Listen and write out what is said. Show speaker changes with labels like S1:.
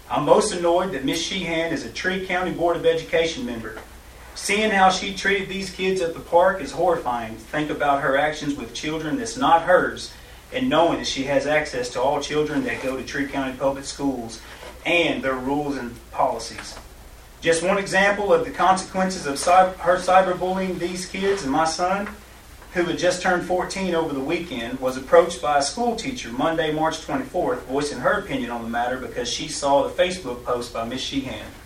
S1: I'm most annoyed that Miss Sheehan is a Tree County Board of Education member. Seeing how she treated these kids at the park is horrifying. Think about her actions with children that's not hers, and knowing that she has access to all children that go to Tree County Public Schools and their rules and policies. Just one example of the consequences of her cyberbullying these kids, and my son, who had just turned 14 over the weekend, was approached by a school teacher Monday, March 24th, voicing her opinion on the matter because she saw the Facebook post by Miss Sheehan.